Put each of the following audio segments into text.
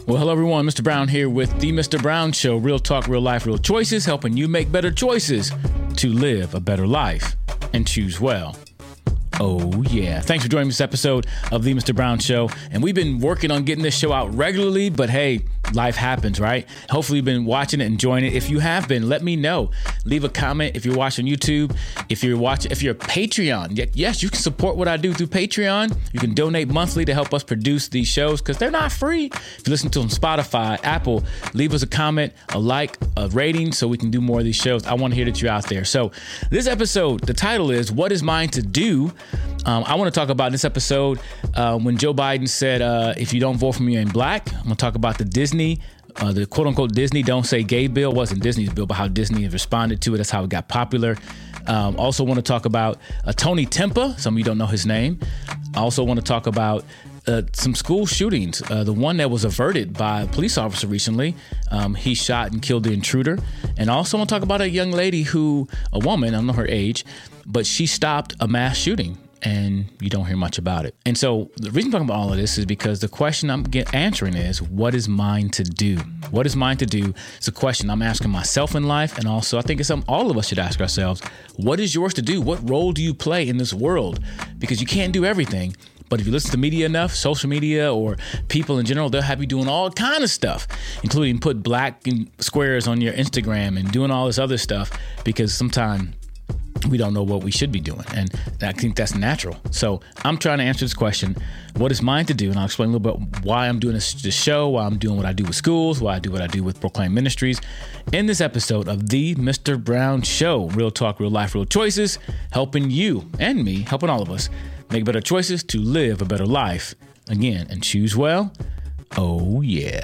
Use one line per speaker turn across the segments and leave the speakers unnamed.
Well, hello everyone, Mr. Brown here with The Mr. Brown Show, real talk, real life, real choices, helping you make better choices to live a better life and choose well. Oh yeah. Thanks for joining this episode of The Mr. Brown Show. And we've been working on getting this show out regularly, but hey, life happens, right? Hopefully you've been watching it, enjoying it. If you have been, let me know. Leave a comment if you're watching YouTube. If you're a Patreon, yes, you can support what I do through Patreon. You can donate monthly to help us produce these shows because they're not free. If you listen to them on Spotify, Apple, leave us a comment, a like, a rating so we can do more of these shows. I want to hear that you're out there. So this episode, the title is What Is Mine to Do? I want to talk about this episode when Joe Biden said, if you don't vote for me, you ain't black. I'm going to talk about the Disney, the quote unquote Disney Don't Say Gay bill. It wasn't Disney's bill, but how Disney has responded to it. That's how it got popular. Also want to talk about Tony Timpa. Some of you don't know his name. I also want to talk about some school shootings. The one that was averted by a police officer recently. He shot and killed the intruder. And also want to talk about a young lady a woman, I don't know her age, but she stopped a mass shooting. And you don't hear much about it. And so the reason I'm talking about all of this is because the question I'm answering is, what is mine to do? What is mine to do? It's a question I'm asking myself in life. And also I think it's something all of us should ask ourselves. What is yours to do? What role do you play in this world? Because you can't do everything. But if you listen to media enough, social media or people in general, they'll have you doing all kind of stuff, including put black squares on your Instagram and doing all this other stuff because sometimes we don't know what we should be doing. And I think that's natural. So I'm trying to answer this question. What is mine to do? And I'll explain a little bit why I'm doing this show, why I'm doing what I do with schools, why I do what I do with Proclaim Ministries in this episode of The Mr. Brown Show. Real talk, real life, real choices, helping you and me, helping all of us make better choices to live a better life. Again, and choose well. Oh yeah.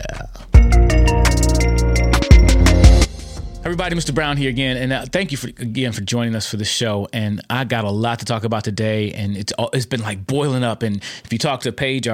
Everybody, Mr. Brown here again, and thank you for joining us for this show. And I got a lot to talk about today, and it's been like boiling up. And if you talk to Paige,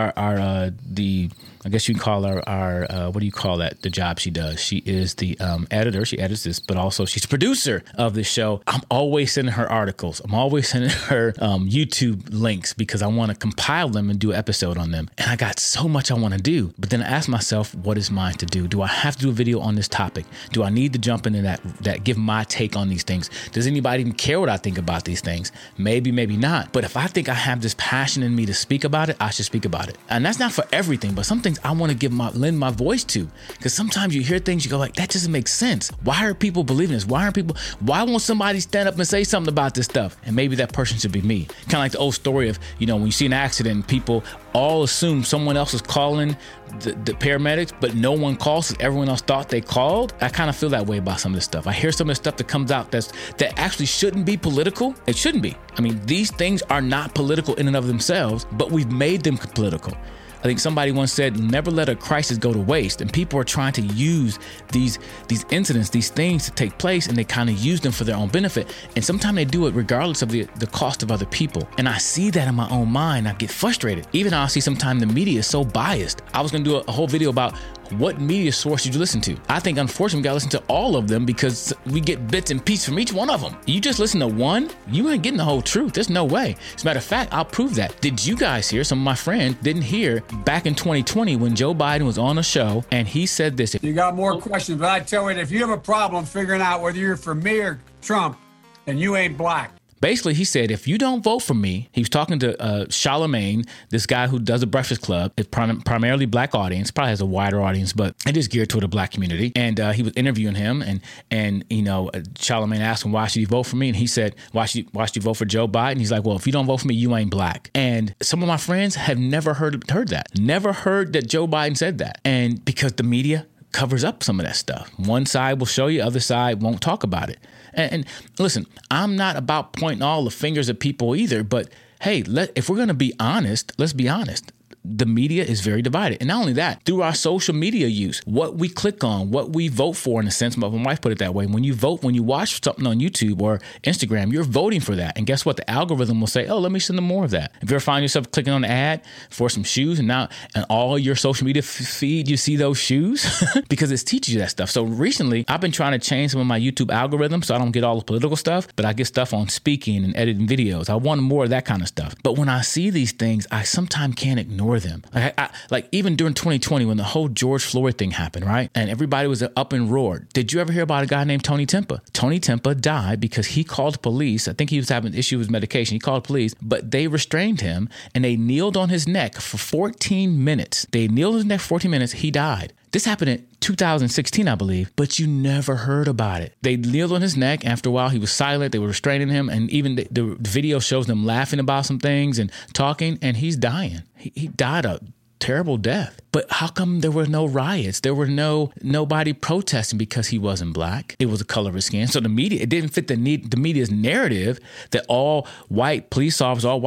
I guess you can call her our what do you call that? The job she does. She is the editor. She edits this, but also she's the producer of this show. I'm always sending her articles. I'm always sending her YouTube links because I want to compile them and do an episode on them. And I got so much I want to do. But then I ask myself, what is mine to do? Do I have to do a video on this topic? Do I need to jump into that give my take on these things? Does anybody even care what I think about these things? Maybe, maybe not. But if I think I have this passion in me to speak about it, I should speak about it. And that's not for everything, but some things I want to lend my voice to, because sometimes you hear things you go like, that doesn't make sense. Why are people believing this? Why won't somebody stand up and say something about this stuff? And maybe that person should be me. Kind of like the old story of, when you see an accident, people all assume someone else is calling the paramedics, but no one calls because everyone else thought they called. I kind of feel that way about some of this stuff. I hear some of the stuff that comes out that actually shouldn't be political. It shouldn't be. I mean, these things are not political in and of themselves, but we've made them political. I think somebody once said, never let a crisis go to waste. And people are trying to use these incidents, these things to take place, and they kind of use them for their own benefit. And sometimes they do it regardless of the cost of other people. And I see that in my own mind. I get frustrated. Even I see sometimes the media is so biased. I was going to do a whole video about what media source did you listen to? I think, unfortunately, we got to listen to all of them because we get bits and pieces from each one of them. You just listen to one, you ain't getting the whole truth. There's no way. As a matter of fact, I'll prove that. Did you guys hear? Some of my friends didn't hear back in 2020 when Joe Biden was on a show and he said this.
You got more questions, but I tell you, if you have a problem figuring out whether you're for me or Trump, then you ain't black.
Basically, he said, if you don't vote for me, he was talking to Charlemagne, this guy who does the Breakfast Club. It's primarily black audience, probably has a wider audience, but it is geared toward the black community. And he was interviewing him, and Charlemagne asked him, why should you vote for me? And he said, why should you vote for Joe Biden? He's like, well, if you don't vote for me, you ain't black. And some of my friends have never heard that, never heard that Joe Biden said that. And because the media covers up some of that stuff. One side will show you, other side won't talk about it. And listen, I'm not about pointing all the fingers at people either, but hey, if we're going to be honest, let's be honest. The media is very divided. And not only that, through our social media use, what we click on, what we vote for, in a sense, my wife put it that way. When you watch something on YouTube or Instagram, you're voting for that. And guess what? The algorithm will say, oh, let me send them more of that. If you ever find yourself clicking on an ad for some shoes and all your social media feed, you see those shoes because it's teaching you that stuff. So recently, I've been trying to change some of my YouTube algorithms so I don't get all the political stuff, but I get stuff on speaking and editing videos. I want more of that kind of stuff. But when I see these things, I sometimes can't ignore ignore them. Like even during 2020 when the whole George Floyd thing happened, right? And everybody was up and roared. Did you ever hear about a guy named Tony Timpa? Tony Timpa died because he called police. I think he was having an issue with medication. He called police, but they restrained him and they kneeled on his neck for 14 minutes. They kneeled on his neck for 14 minutes. He died. This happened in 2016, I believe, but you never heard about it. They kneeled on his neck. After a while, he was silent. They were restraining him. And even the video shows them laughing about some things and talking, and he's dying. He died a terrible death. But how come there were no riots? There were nobody protesting because he wasn't black. It was the color of his skin. So the media, it didn't fit the media's narrative that all white police officers are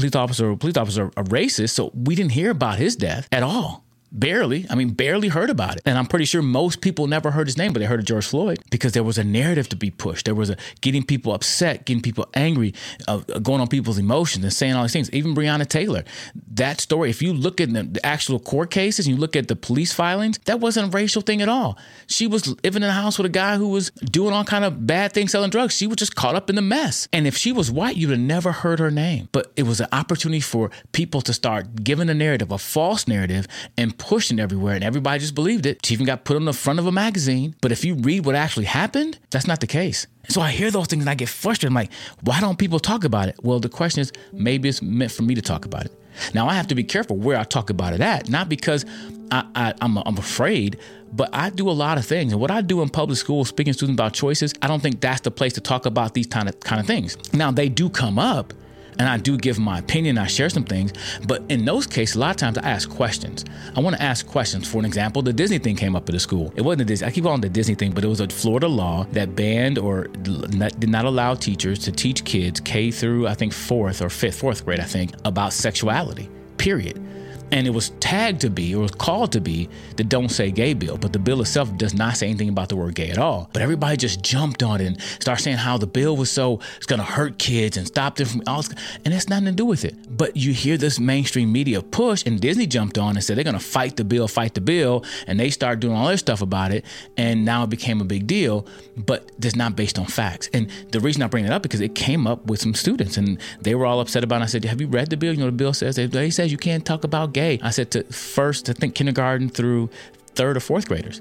racist. So we didn't hear about his death at all. Barely heard about it. And I'm pretty sure most people never heard his name, but they heard of George Floyd because there was a narrative to be pushed. There was getting people upset, getting people angry, going on people's emotions and saying all these things. Even Breonna Taylor, that story, if you look at the actual court cases and you look at the police filings, that wasn't a racial thing at all. She was living in a house with a guy who was doing all kind of bad things, selling drugs. She was just caught up in the mess. And if she was white, you'd have never heard her name. But it was an opportunity for people to start giving a narrative, a false narrative, and pushing everywhere, and everybody just believed it. She even got put on the front of a magazine. But if you read what actually happened, that's not the case. And so I hear those things and I get frustrated. I'm like, why don't people talk about it? Well, the question is, maybe it's meant for me to talk about it. Now, I have to be careful where I talk about it at, not because I'm afraid, but I do a lot of things. And what I do in public school, speaking to students about choices, I don't think that's the place to talk about these kind of things. Now, they do come up, and I do give my opinion, I share some things, but in those cases, a lot of times I ask questions. I want to ask questions. For an example, the Disney thing came up at the school. It wasn't a Disney, I keep calling it the Disney thing, but it was a Florida law that banned or did not allow teachers to teach kids K through, I think, fourth grade, about sexuality, period. And it was tagged to be, or was called to be, the Don't Say Gay bill. But the bill itself does not say anything about the word gay at all. But everybody just jumped on it and started saying how the bill was it's going to hurt kids and stop them from all this. And that's nothing to do with it. But you hear this mainstream media push, and Disney jumped on and said they're going to fight the bill. And they started doing all their stuff about it. And now it became a big deal. But it's not based on facts. And the reason I bring that up because it came up with some students and they were all upset about it. I said, have you read the bill? You know, the bill says, he says you can't talk about gay. I said to kindergarten through third or fourth graders.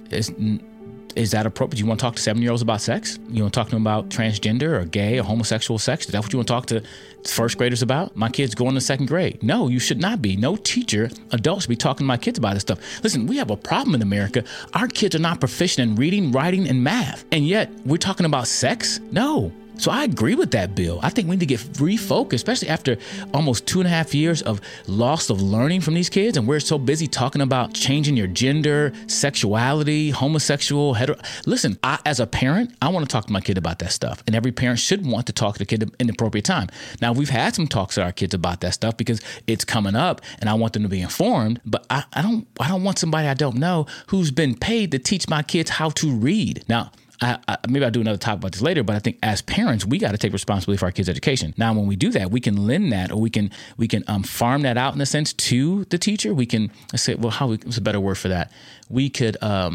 Is that appropriate? Do you want to talk to 7-year-olds about sex? You want to talk to them about transgender or gay or homosexual sex? Is that what you want to talk to first graders about? My kids going to second grade. No, you should not be. No teacher, adult should be talking to my kids about this stuff. Listen, we have a problem in America. Our kids are not proficient in reading, writing, and math. And yet we're talking about sex? No. So I agree with that bill. I think we need to get refocused, especially after almost 2.5 years of loss of learning from these kids. And we're so busy talking about changing your gender, sexuality, homosexual, hetero. Listen, as a parent, I want to talk to my kid about that stuff. And every parent should want to talk to the kid in the appropriate time. Now, we've had some talks with our kids about that stuff because it's coming up and I want them to be informed. But I don't want somebody I don't know who's been paid to teach my kids how to read. Now, maybe I'll do another talk about this later, but I think as parents, we got to take responsibility for our kids' education. Now, when we do that, we can lend that, or we can farm that out in a sense to the teacher. We can say, well, what's a better word for that? We could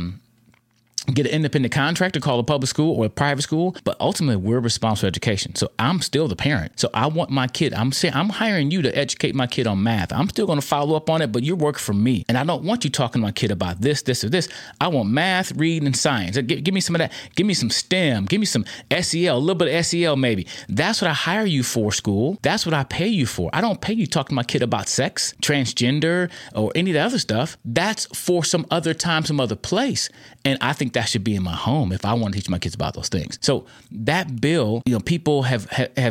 get an independent contractor, call a public school or a private school, but ultimately we're responsible for education. So I'm still the parent. So I want my kid, I'm hiring you to educate my kid on math. I'm still going to follow up on it, but you're working for me. And I don't want you talking to my kid about this, or this. I want math, reading, and science. Give me some of that. Give me some STEM. Give me some SEL, a little bit of SEL maybe. That's what I hire you for, school. That's what I pay you for. I don't pay you talking to my kid about sex, transgender, or any of the other stuff. That's for some other time, some other place. And I think that should be in my home if I want to teach my kids about those things. So that bill, people have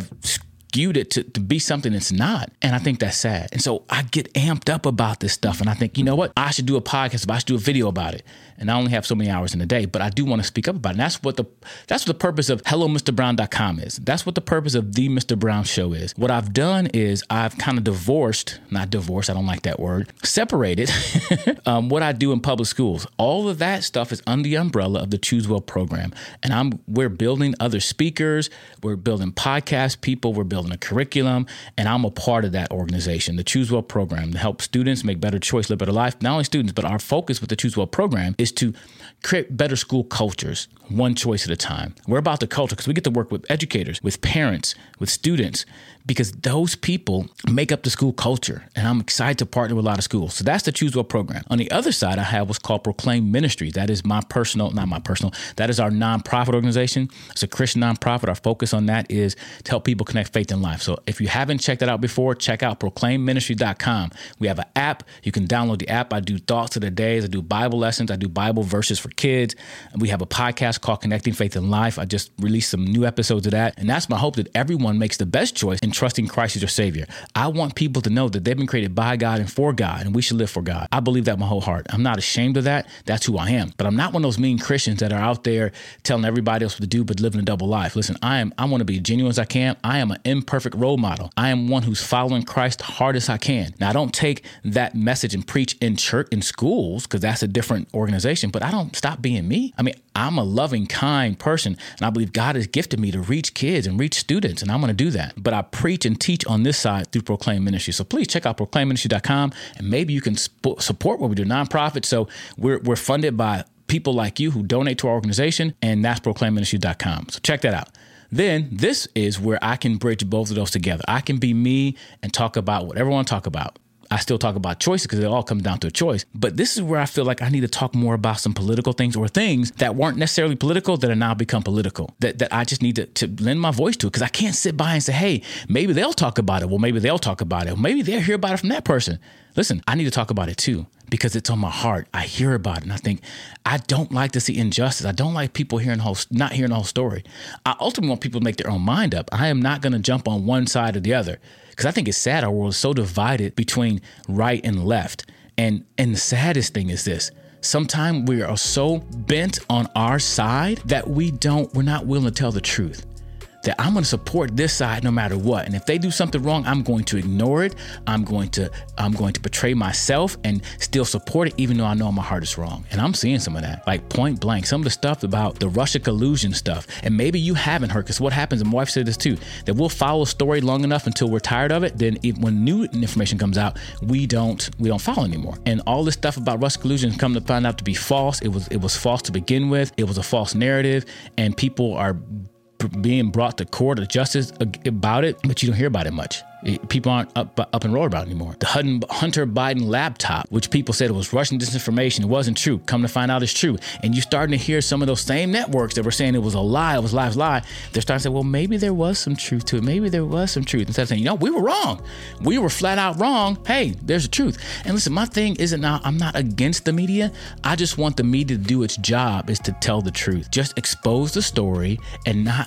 skewed it to be something it's not. And I think that's sad. And so I get amped up about this stuff. And I think, you know what? I should do a podcast about it. I should do a video about it. And I only have so many hours in a day, but I do want to speak up about it. And that's what the purpose of HelloMrBrown.com is. That's what the purpose of The Mr. Brown Show is. What I've done is I've kind of not divorced, I don't like that word, separated what I do in public schools. All of that stuff is under the umbrella of the Choose Well program. And we're building other speakers. We're building podcast people. We're building developing a curriculum, and I'm a part of that organization, the Choose Well program, to help students make better choice, live better life. Not only students, but our focus with the Choose Well program is to create better school cultures, one choice at a time. We're about the culture because we get to work with educators, with parents, with students, because those people make up the school culture. And I'm excited to partner with a lot of schools. So that's the Choose Well program. On the other side, I have what's called Proclaim Ministries. That is that is our nonprofit organization. It's a Christian nonprofit. Our focus on that is to help people connect faith and life. So if you haven't checked that out before, check out proclaimministry.com. We have an app. You can download the app. I do thoughts of the days. I do Bible lessons. I do Bible verses for kids. We have a podcast called Connecting Faith and Life. I just released some new episodes of that. And that's my hope, that everyone makes the best choice in trusting Christ as your Savior. I want people to know that they've been created by God and for God, and we should live for God. I believe that with my whole heart. I'm not ashamed of that. That's who I am. But I'm not one of those mean Christians that are out there telling everybody else what to do, but living a double life. Listen, I want to be genuine as I can. I am an imperfect role model. I am one who's following Christ hard as I can. Now, I don't take that message and preach in church, in schools, because that's a different organization, but I don't stop being me. I mean, I'm a loving, kind person, and I believe God has gifted me to reach kids and reach students, and I'm going to do that. But I preach and teach on this side through Proclaim Ministry. So please check out proclaimministry.com, and maybe you can support what we do, nonprofit. So we're funded by people like you who donate to our organization, and that's proclaimministry.com. So check that out. Then this is where I can bridge both of those together. I can be me and talk about whatever I want to talk about. I still talk about choices because it all comes down to a choice. But this is where I feel like I need to talk more about some political things, or things that weren't necessarily political that are now become political, that I just need to lend my voice to, because I can't sit by and say, hey, maybe they'll talk about it. Well, maybe they'll talk about it. Well, maybe they'll hear about it from that person. Listen, I need to talk about it too, because it's on my heart. I hear about it, and I think I don't like to see injustice. I don't like people not hearing the whole story. I ultimately want people to make their own mind up. I am not going to jump on one side or the other, because I think it's sad our world is so divided between right and left. And the saddest thing is this. Sometimes we are so bent on our side that we're not willing to tell the truth. That I'm going to support this side no matter what. And if they do something wrong, I'm going to ignore it. I'm going to betray myself and still support it, even though I know my heart is wrong. And I'm seeing some of that, like point blank, some of the stuff about the Russia collusion stuff. And maybe you haven't heard, because what happens, and my wife said this too, that we'll follow a story long enough until we're tired of it. Then when new information comes out, we don't follow anymore. And all this stuff about Russia collusion come to find out to be false. It was false to begin with. It was a false narrative, and people are being brought to court or justice about it, but you don't hear about it much. People aren't up and roll about it anymore. The Hunter Biden laptop, which people said it was Russian disinformation, it wasn't true. Come to find out it's true. And you're starting to hear some of those same networks that were saying it was a lie, They're starting to say, well, maybe there was some truth to it. Maybe there was some truth. Instead of saying, we were wrong. We were flat out wrong. Hey, there's the truth. And listen, my thing isn't now, I'm not against the media. I just want the media to do its job, is to tell the truth. Just expose the story and not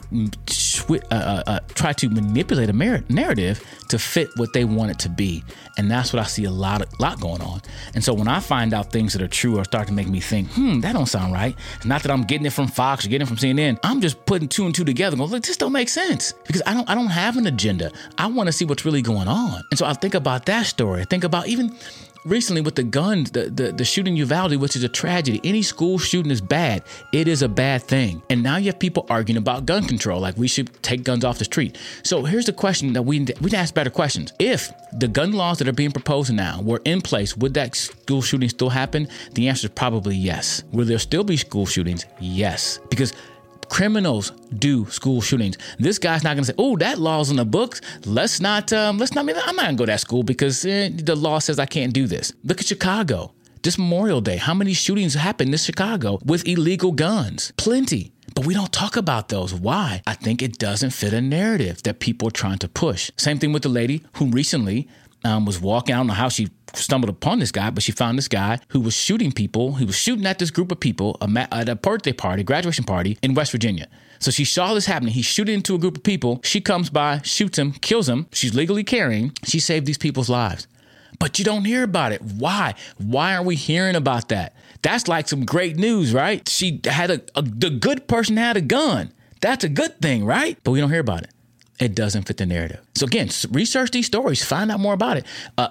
try to manipulate a narrative to fit what they want it to be. And that's what I see a lot going on. And so when I find out things that are true or start to make me think, that don't sound right. It's not that I'm getting it from Fox or getting it from CNN. I'm just putting two and two together and going, look, this don't make sense, because I don't have an agenda. I want to see what's really going on. And so I think about that story. I think about even recently with the guns, the shooting in Uvalde, which is a tragedy. Any school shooting is bad. It is a bad thing. And now you have people arguing about gun control, like we should take guns off the street. So here's the question that we need to ask better questions. If the gun laws that are being proposed now were in place, would that school shooting still happen? The answer is probably yes. Will there still be school shootings? Yes. Because criminals do school shootings. This guy's not going to say, oh, that law's in the books. I'm not going to go to that school because the law says I can't do this. Look at Chicago. This Memorial Day, how many shootings happened in Chicago with illegal guns? Plenty. But we don't talk about those. Why? I think it doesn't fit a narrative that people are trying to push. Same thing with the lady who recently was walking. I don't know how she stumbled upon this guy, but she found this guy who was shooting people. He was shooting at this group of people at a birthday party, graduation party in West Virginia. So she saw this happening. He shooting into a group of people. She comes by, shoots him, kills him. She's legally carrying. She saved these people's lives. But you don't hear about it. Why? Why aren't we hearing about that? That's like some great news, right? She had the good person had a gun. That's a good thing, right? But we don't hear about it. it doesn't fit the narrative. So again, research these stories, find out more about it.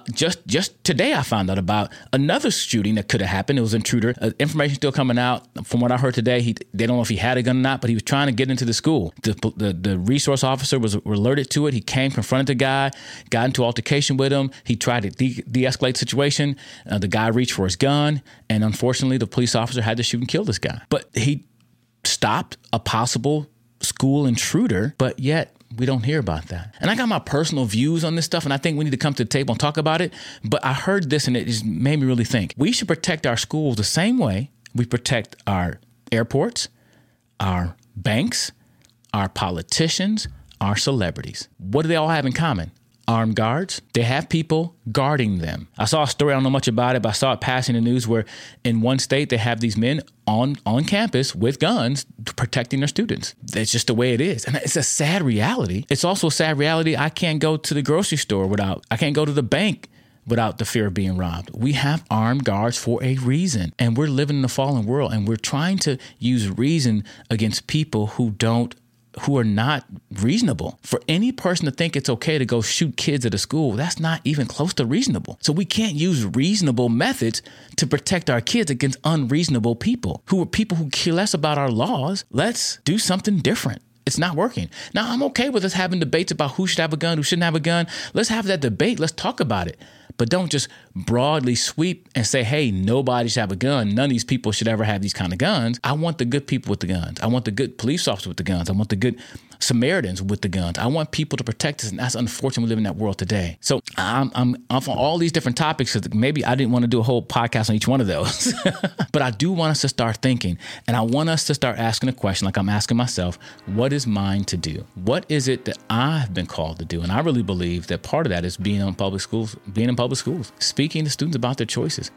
Just today, I found out about another shooting that could have happened. It was an intruder. Information still coming out. From what I heard today, they don't know if he had a gun or not, but he was trying to get into the school. The resource officer was alerted to it. He came, confronted the guy, got into altercation with him. He tried to de-escalate the situation. The guy reached for his gun, and unfortunately, the police officer had to shoot and kill this guy. But he stopped a possible school intruder, but yet we don't hear about that. And I got my personal views on this stuff, and I think we need to come to the table and talk about it. But I heard this, and it just made me really think. We should protect our schools the same way we protect our airports, our banks, our politicians, our celebrities. What do they all have in common? Armed guards. They have people guarding them. I saw a story, I don't know much about it, but I saw it passing the news where in one state they have these men on campus with guns protecting their students. That's just the way it is. And it's a sad reality. It's also a sad reality. I can't go to the grocery store I can't go to the bank without the fear of being robbed. We have armed guards for a reason. And we're living in a fallen world, and we're trying to use reason against people who are not reasonable. For any person to think it's okay to go shoot kids at a school, that's not even close to reasonable. So we can't use reasonable methods to protect our kids against unreasonable people who care less about our laws. Let's do something different. It's not working. Now, I'm okay with us having debates about who should have a gun, who shouldn't have a gun. Let's have that debate. Let's talk about it. But don't just broadly sweep and say, hey, nobody should have a gun. None of these people should ever have these kind of guns. I want the good people with the guns. I want the good police officers with the guns. I want the good Samaritans with the guns. I want people to protect us. And that's unfortunate we live in that world today. So I'm on all these different topics. So maybe I didn't want to do a whole podcast on each one of those. But I do want us to start thinking. And I want us to start asking a question like I'm asking myself, what is mine to do? What is it that I've been called to do? And I really believe that part of that is being in public schools, speaking to students about their choices,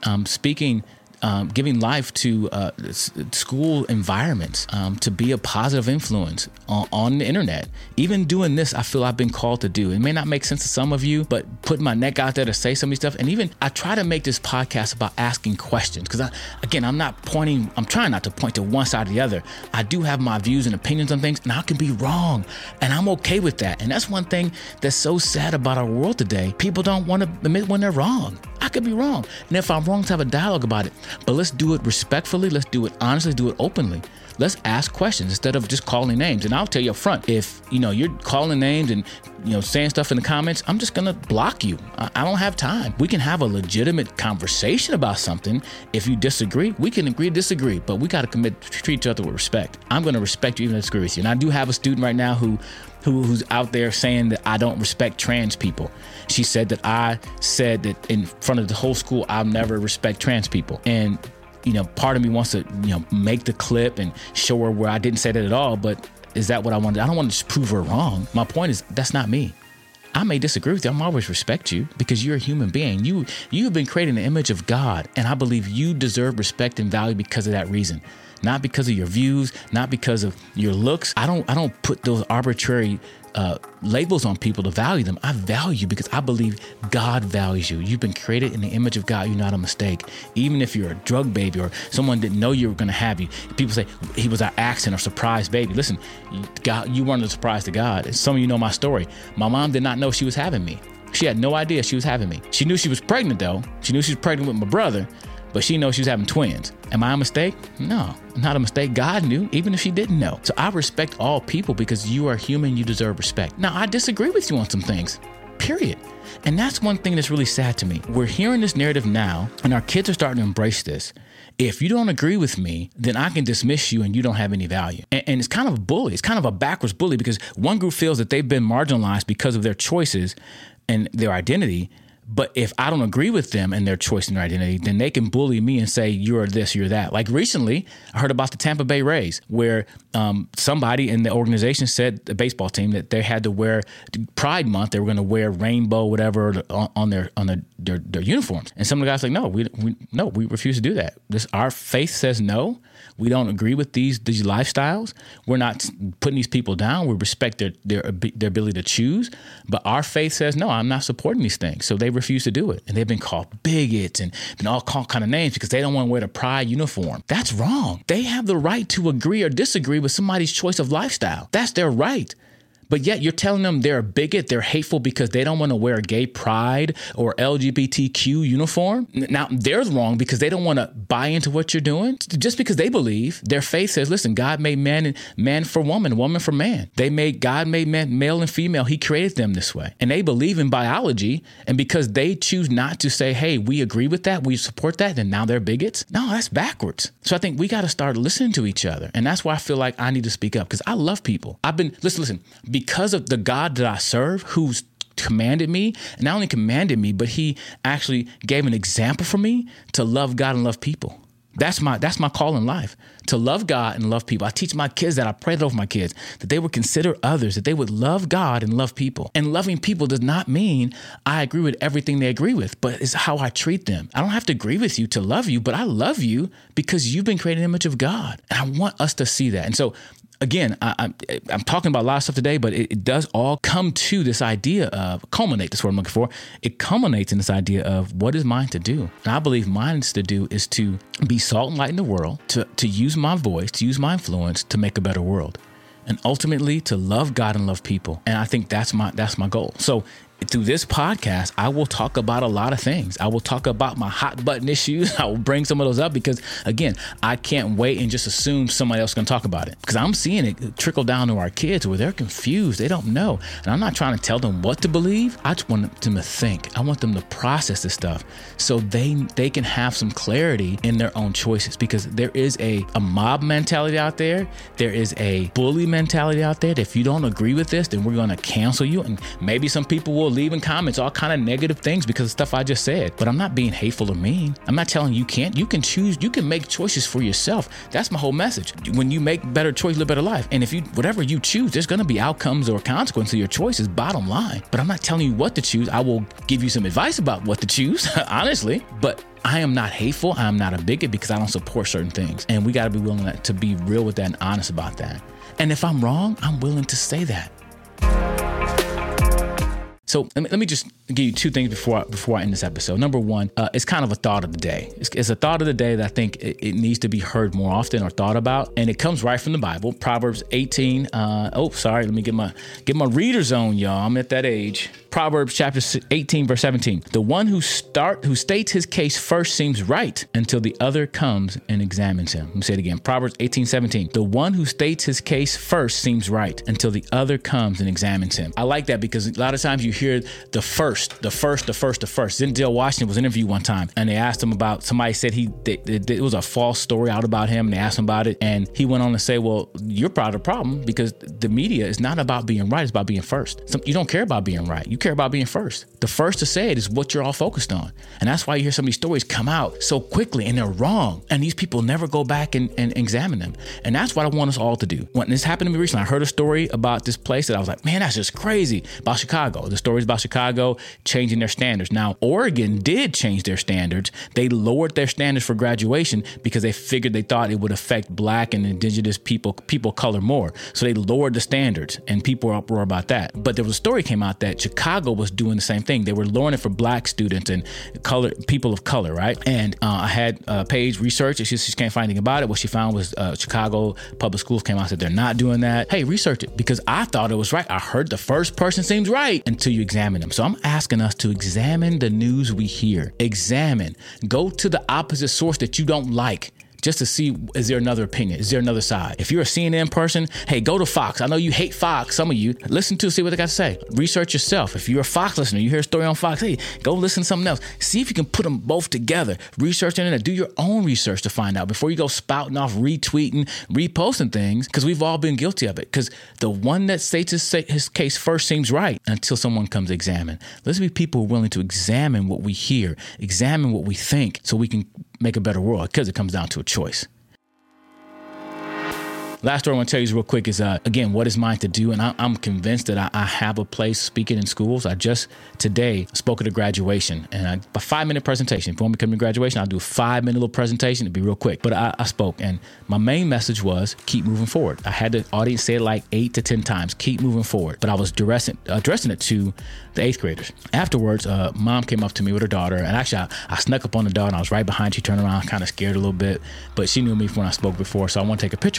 giving life to school environments, to be a positive influence on the internet. Even doing this, I feel I've been called to do. It may not make sense to some of you, but putting my neck out there to say some of these stuff. And even I try to make this podcast about asking questions because I'm trying not to point to one side or the other. I do have my views and opinions on things, and I can be wrong, and I'm okay with that. And that's one thing that's so sad about our world today. People don't want to admit when they're wrong. I could be wrong. And if I'm wrong, to have a dialogue about it. But let's do it respectfully. Let's do it honestly. Do it openly. Let's ask questions instead of just calling names. And I'll tell you up front, if you're calling names and saying stuff in the comments, I'm just gonna block you. I don't have time. We can have a legitimate conversation about something. If you disagree, we can agree to disagree, but we got to commit to treat each other with respect. I'm gonna respect you even if I disagree with you. And I do have a student right now who's out there saying that I don't respect trans people. She said that I said that in front of the whole school, I'll never respect trans people. And part of me wants to, make the clip and show her where I didn't say that at all. But is that what I wanted? I don't want to just prove her wrong. My point is, that's not me. I may disagree with you. I'm always respect you because you're a human being. You have been created in the image of God. And I believe you deserve respect and value because of that reason. Not because of your views, not because of your looks. I don't put those arbitrary labels on people to value them. I value you because I believe God values you. You've been created in the image of God. You're not a mistake. Even if you're a drug baby or someone didn't know you were going to have you, people say he was an accident or surprise baby. Listen, God, you weren't a surprise to God. Some of you know my story. My mom did not know she was having me. She had no idea she was having me. She knew she was pregnant though. She knew she was pregnant with my brother, but she knows she was having twins. Am I a mistake? No, not a mistake. God knew, even if she didn't know. So I respect all people because you are human. You deserve respect. Now, I disagree with you on some things, period. And that's one thing that's really sad to me. We're hearing this narrative now, and our kids are starting to embrace this. If you don't agree with me, then I can dismiss you and you don't have any value. And it's kind of a bully. It's kind of a backwards bully because one group feels that they've been marginalized because of their choices and their identity. But if I don't agree with them and their choice and their identity, then they can bully me and say, you're this, you're that. Like recently, I heard about the Tampa Bay Rays, where somebody in the organization said, the baseball team, that they had to wear Pride Month. They were going to wear rainbow, whatever, on their uniforms. And some of the guys were like, we refuse to do that. Our faith says no. We don't agree with these lifestyles. We're not putting these people down. We respect their ability to choose. But our faith says, no, I'm not supporting these things. So they refuse to do it. And they've been called bigots and been all called kind of names because they don't want to wear the Pride uniform. That's wrong. They have the right to agree or disagree with somebody's choice of lifestyle. That's their right. But yet you're telling them they're a bigot, they're hateful because they don't want to wear a gay pride or LGBTQ uniform. Now, they're wrong because they don't want to buy into what you're doing. Just because they believe, their faith says, listen, God made man and man for woman, woman for man. God made man male and female. He created them this way. And they believe in biology. And because they choose not to say, hey, we agree with that, we support that, then now they're bigots. No, that's backwards. So I think we got to start listening to each other. And that's why I feel like I need to speak up, because I love people. Listen, because of the God that I serve, who's commanded me, and not only commanded me, but he actually gave an example for me to love God and love people. That's my call in life, to love God and love people. I teach my kids that. I pray that over my kids, that they would consider others, that they would love God and love people. And loving people does not mean I agree with everything they agree with, but it's how I treat them. I don't have to agree with you to love you, but I love you because you've been created in the image of God. And I want us to see that. And so again, I'm talking about a lot of stuff today, but it does all come to this idea of culminate. That's what I'm looking for. It culminates in this idea of what is mine to do. And I believe mine to do is to be salt and light in the world, to use my voice, to use my influence to make a better world, and ultimately to love God and love people. And I think that's my goal. So through this podcast, I will talk about a lot of things. I will talk about my hot button issues. I will bring some of those up because, again, I can't wait and just assume somebody else is going to talk about it, because I'm seeing it trickle down to our kids where they're confused. They don't know. And I'm not trying to tell them what to believe. I just want them to think. I want them to process this stuff so they can have some clarity in their own choices, because there is a mob mentality out there. There is a bully mentality out there that if you don't agree with this, then we're going to cancel you. And maybe some people will leave in comments all kind of negative things because of stuff I just said. But I'm not being hateful or mean. I'm not telling you can't. You can choose. You can make choices for yourself. That's my whole message. When you make better choice, live a better life. And if you, whatever you choose, there's going to be outcomes or consequences to your choices, bottom line. But I'm not telling you what to choose. I will give you some advice about what to choose, honestly. But I am not hateful. I am not a bigot because I don't support certain things. And we got to be willing to be real with that and honest about that. And if I'm wrong, I'm willing to say that. So let me just give you two things before I end this episode. Number one, it's kind of a thought of the day. It's a thought of the day that I think it needs to be heard more often or thought about. And it comes right from the Bible, Proverbs 18. Let me get my reader zone, y'all. I'm at that age. Proverbs chapter 18, verse 17. The one who states his case first seems right until the other comes and examines him. Let me say it again. Proverbs 18, 17. The one who states his case first seems right until the other comes and examines him. I like that because a lot of times you hear the first. Denzel Washington was interviewed one time and they asked him about, somebody said it was a false story out about him and they asked him about it. And he went on to say, well, you're part of the problem because the media is not about being right. It's about being first. You don't care about being right. You care about being first. The first to say it is what you're all focused on. And that's why you hear some of these stories come out so quickly and they're wrong. And these people never go back and examine them. And that's what I want us all to do. When this happened to me recently, I heard a story about this place that I was like, man, that's just crazy. About Chicago. The story is about Chicago changing their standards. Now, Oregon did change their standards. They lowered their standards for graduation because they thought it would affect Black and indigenous people of color more. So they lowered the standards and people were uproar about that. But there was a story came out that Chicago was doing the same thing. They were lowering it for Black students and people of color, right? And I had Paige research. She can't find anything about it. What she found was Chicago public schools came out and said they're not doing that. Hey, research it because I thought it was right. I heard the first person seems right until you examine them. So I'm asking us to examine the news we hear. Examine. Go to the opposite source that you don't like, just to see, is there another opinion? Is there another side? If you're a CNN person, hey, go to Fox. I know you hate Fox, some of you. Listen to see what they got to say. Research yourself. If you're a Fox listener, you hear a story on Fox, hey, go listen to something else. See if you can put them both together. Research the internet. Do your own research to find out before you go spouting off, retweeting, reposting things, because we've all been guilty of it. Because the one that states his case first seems right until someone comes to examine. Let's be people willing to examine what we hear, examine what we think, so we can make a better world, because it comes down to a choice. Last story I want to tell you real quick is, again, what is mine to do? And I'm convinced that I have a place speaking in schools. I just today spoke at a graduation and a 5-minute presentation. If you want me to come to graduation, I'll do a 5-minute little presentation. It'd be real quick. But I spoke and my main message was keep moving forward. I had the audience say it like 8 to 10 times, keep moving forward. But I was addressing it to the 8th graders. Afterwards, mom came up to me with her daughter. And actually, I snuck up on the daughter and I was right behind. She turned around, kind of scared a little bit. But she knew me from when I spoke before. So I want to take a picture with her. So we took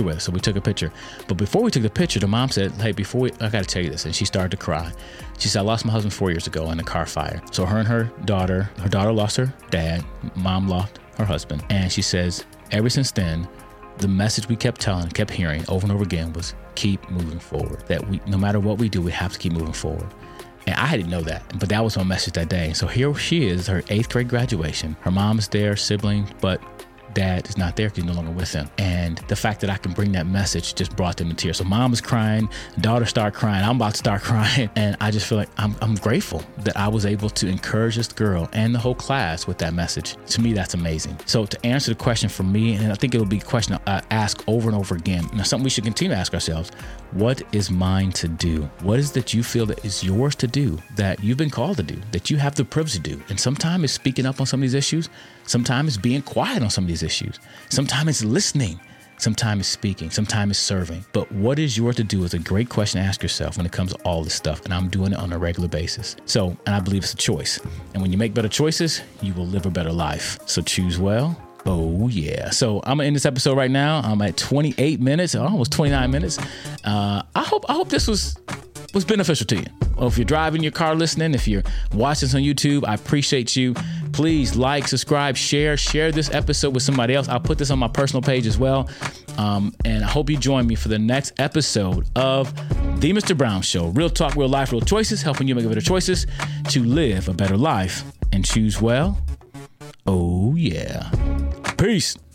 took a picture. But before we took the picture, the mom said, hey, I got to tell you this. And she started to cry. She said, I lost my husband 4 years ago in a car fire. So her and her daughter lost her dad, mom lost her husband. And she says, ever since then, the message we kept hearing over and over again was keep moving forward. That no matter what we do, we have to keep moving forward. And I didn't know that, but that was my message that day. So here she is, her 8th grade graduation. Her mom is there, siblings, but dad is not there because he's no longer with them. And the fact that I can bring that message just brought them to tears. So mom was crying, daughter started crying, I'm about to start crying. And I just feel like I'm grateful that I was able to encourage this girl and the whole class with that message. To me, that's amazing. So to answer the question for me, and I think it'll be a question I ask over and over again, now something we should continue to ask ourselves, what is mine to do? What is that you feel that is yours to do, that you've been called to do, that you have the privilege to do? And sometimes it's speaking up on some of these issues. Sometimes it's being quiet on some of these issues. Sometimes it's listening. Sometimes it's speaking. Sometimes it's serving. But what is yours to do is a great question to ask yourself when it comes to all this stuff. And I'm doing it on a regular basis. So, and I believe it's a choice. And when you make better choices, you will live a better life. So choose well. Oh, yeah. So I'm going to end this episode right now. I'm at 28 minutes, almost 29 minutes. I hope this was beneficial to you. Well, if you're driving your car listening, if you're watching this on YouTube, I appreciate you. Please like, subscribe, share this episode with somebody else. I'll put this on my personal page as well. And I hope you join me for the next episode of The Mr. Brown Show. Real talk, real life, real choices, helping you make better choices to live a better life and choose well. Oh, yeah. Peace.